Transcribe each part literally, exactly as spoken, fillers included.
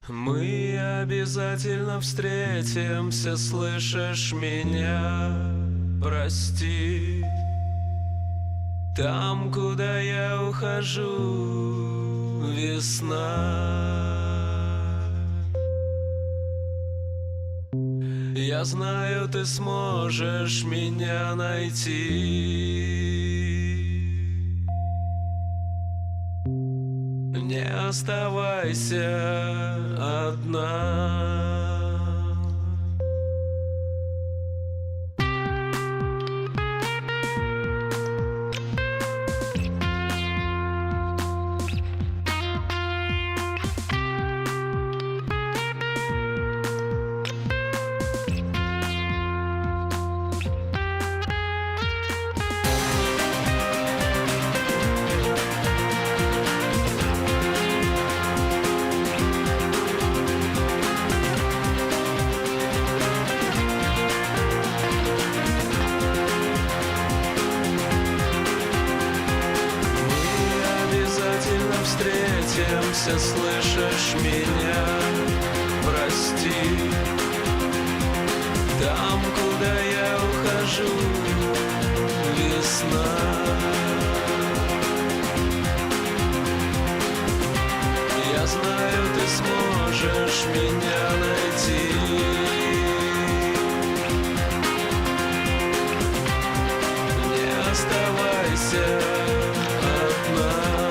Мы обязательно встретимся, слышишь меня? Прости. Там, куда я ухожу, весна. Я знаю, ты сможешь меня найти. Не оставайся одна. Встретимся, слышишь меня? Прости. Там, куда я ухожу, весна. Я знаю, ты сможешь меня найти. Не оставайся одна.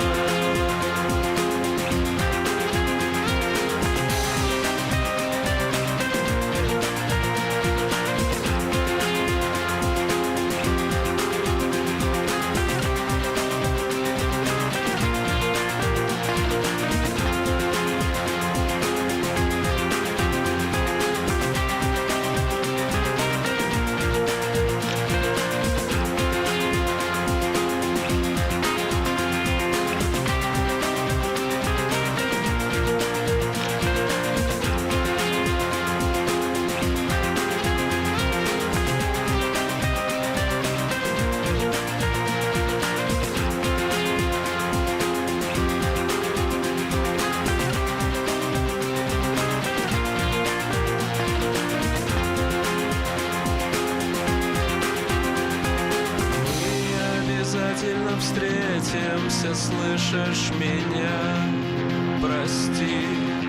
Обязательно встретимся, слышишь меня? Прости.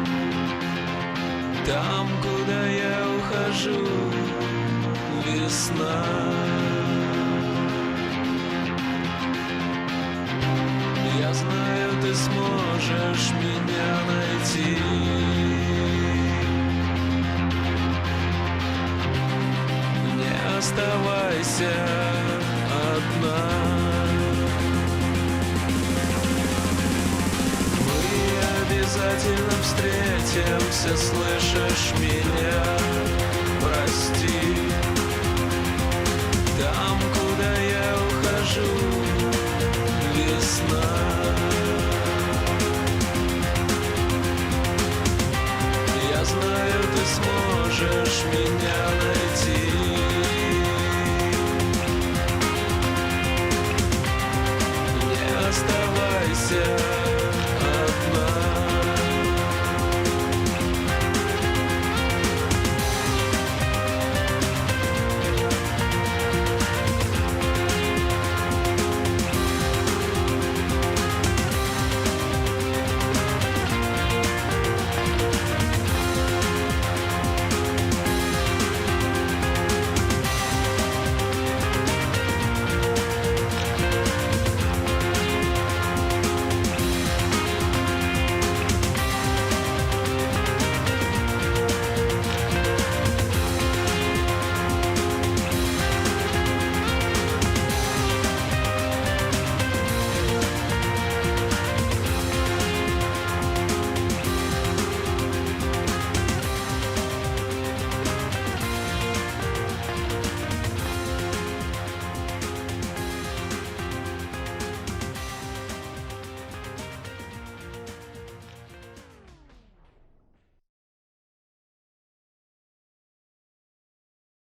Там, куда я ухожу, весна. Я знаю, ты сможешь меня найти. Не оставайся одна. Обязательно встретимся, слышишь меня? Прости. Там, куда я ухожу, весна.